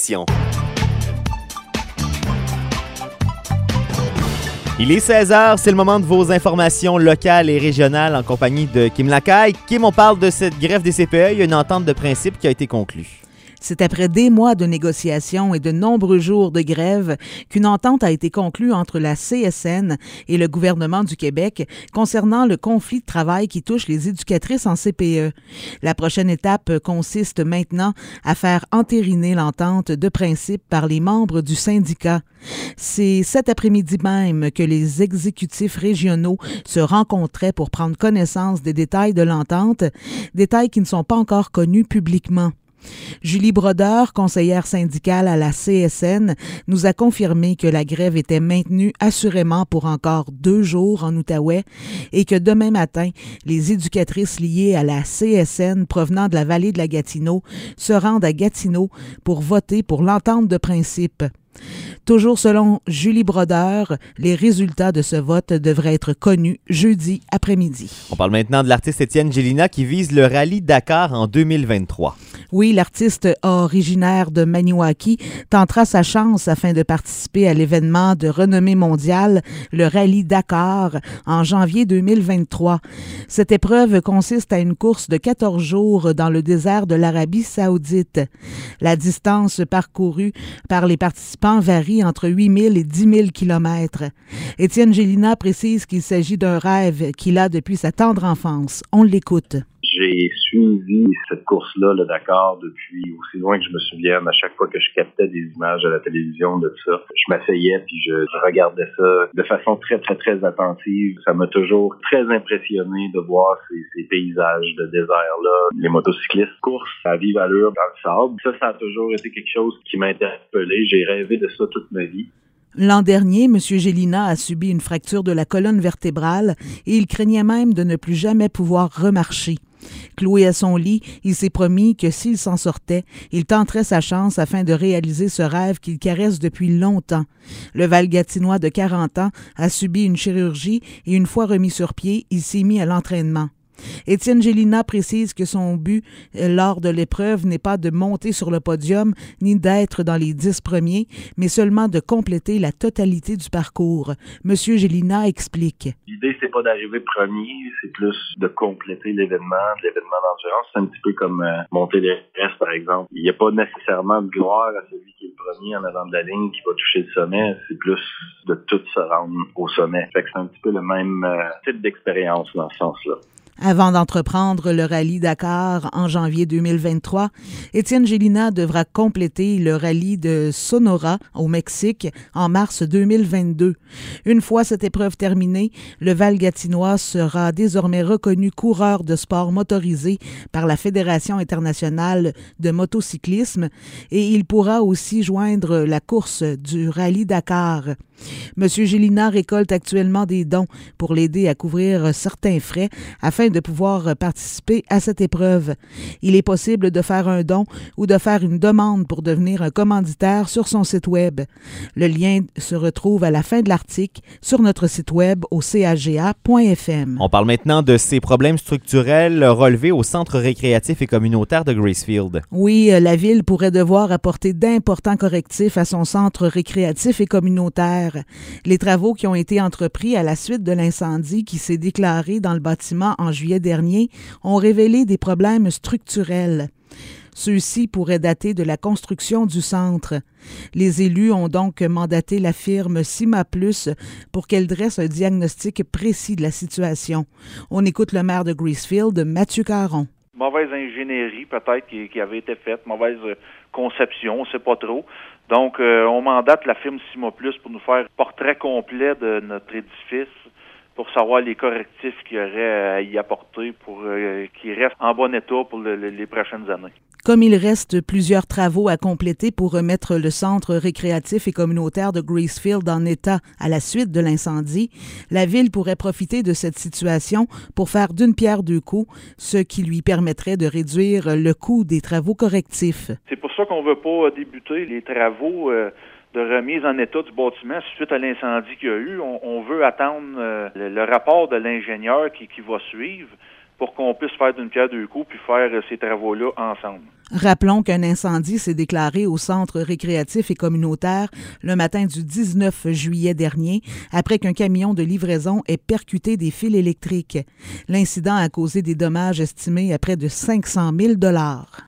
l'émission. Il est 16h, c'est le moment de vos informations locales et régionales en compagnie de Kim Lacaille. Kim, on parle de cette greffe des CPE. Il y a une entente de principe qui a été conclue. C'est après des mois de négociations et de nombreux jours de grève qu'une entente a été conclue entre la CSN et le gouvernement du Québec concernant le conflit de travail qui touche les éducatrices en CPE. La prochaine étape consiste maintenant à faire entériner l'entente de principe par les membres du syndicat. C'est cet après-midi même que les exécutifs régionaux se rencontraient pour prendre connaissance des détails de l'entente, détails qui ne sont pas encore connus publiquement. Julie Brodeur, conseillère syndicale à la CSN, nous a confirmé que la grève était maintenue assurément pour encore 2 jours en Outaouais et que demain matin, les éducatrices liées à la CSN provenant de la vallée de la Gatineau se rendent à Gatineau pour voter pour l'entente de principe. Toujours selon Julie Brodeur, les résultats de ce vote devraient être connus jeudi après-midi. On parle maintenant de l'artiste Étienne Gélina qui vise le rallye Dakar en 2023. Oui, l'artiste originaire de Maniwaki tentera sa chance afin de participer à l'événement de renommée mondiale, le rallye Dakar, en janvier 2023. Cette épreuve consiste à une course de 14 jours dans le désert de l'Arabie saoudite. La distance parcourue par les participants varie entre 8 000 et 10 000 kilomètres. Étienne Gélina précise qu'il s'agit d'un rêve qu'il a depuis sa tendre enfance. On l'écoute. J'ai suivi cette course-là, le Dakar, depuis aussi loin que je me souvienne. À chaque fois que je captais des images à la télévision de ça, je m'asseyais puis je regardais ça de façon très, très, très attentive. Ça m'a toujours très impressionné de voir ces paysages de désert-là. Les motocyclistes courent à vive allure dans le sable. Ça a toujours été quelque chose qui m'a interpellé. J'ai rêvé de ça toute ma vie. L'an dernier, M. Gélina a subi une fracture de la colonne vertébrale et il craignait même de ne plus jamais pouvoir remarcher. Cloué à son lit, il s'est promis que s'il s'en sortait, il tenterait sa chance afin de réaliser ce rêve qu'il caresse depuis longtemps. Le Val-Gatinois de 40 ans a subi une chirurgie et une fois remis sur pied, il s'est mis à l'entraînement. Étienne Gélina précise que son but lors de l'épreuve n'est pas de monter sur le podium ni d'être dans les 10 premiers, mais seulement de compléter la totalité du parcours. Monsieur Gélina explique. L'idée, c'est pas d'arriver premier, c'est plus de compléter l'événement d'endurance. C'est un petit peu comme monter l'Everest, par exemple. Il n'y a pas nécessairement de gloire à celui qui est le premier en avant de la ligne qui va toucher le sommet. C'est plus de tout se rendre au sommet. Fait que c'est un petit peu le même type d'expérience dans ce sens-là. Avant d'entreprendre le rallye Dakar en janvier 2023, Étienne Gélina devra compléter le rallye de Sonora au Mexique en mars 2022. Une fois cette épreuve terminée, le Val-Gatinois sera désormais reconnu coureur de sport motorisé par la Fédération internationale de motocyclisme et il pourra aussi joindre la course du rallye Dakar. Monsieur Gélina récolte actuellement des dons pour l'aider à couvrir certains frais afin de pouvoir participer à cette épreuve. Il est possible de faire un don ou de faire une demande pour devenir un commanditaire sur son site web. Le lien se retrouve à la fin de l'article sur notre site web au caga.fm. On parle maintenant de ces problèmes structurels relevés au centre récréatif et communautaire de Gracefield. Oui, la ville pourrait devoir apporter d'importants correctifs à son centre récréatif et communautaire. Les travaux qui ont été entrepris à la suite de l'incendie qui s'est déclaré dans le bâtiment en juillet dernier ont révélé des problèmes structurels. Ceux-ci pourraient dater de la construction du centre. Les élus ont donc mandaté la firme Cima Plus pour qu'elle dresse un diagnostic précis de la situation. On écoute le maire de Gracefield, Mathieu Caron. Mauvaise ingénierie peut-être qui avait été faite, mauvaise conception, on ne sait pas trop. Donc, on mandate la firme Cima Plus pour nous faire un portrait complet de notre édifice pour savoir les correctifs qu'il y aurait à y apporter pour qu'il reste en bon état pour les prochaines années. Comme il reste plusieurs travaux à compléter pour remettre le centre récréatif et communautaire de Gracefield en état à la suite de l'incendie, la ville pourrait profiter de cette situation pour faire d'une pierre deux coups, ce qui lui permettrait de réduire le coût des travaux correctifs. C'est pour ça qu'on ne veut pas débuter les travaux de remise en état du bâtiment suite à l'incendie qu'il y a eu. On veut attendre le rapport de l'ingénieur qui va suivre. pour qu'on puisse faire d'une pierre deux coups puis faire ces travaux-là ensemble. Rappelons qu'un incendie s'est déclaré au centre récréatif et communautaire le matin du 19 juillet dernier, après qu'un camion de livraison ait percuté des fils électriques. L'incident a causé des dommages estimés à près de 500 000 $.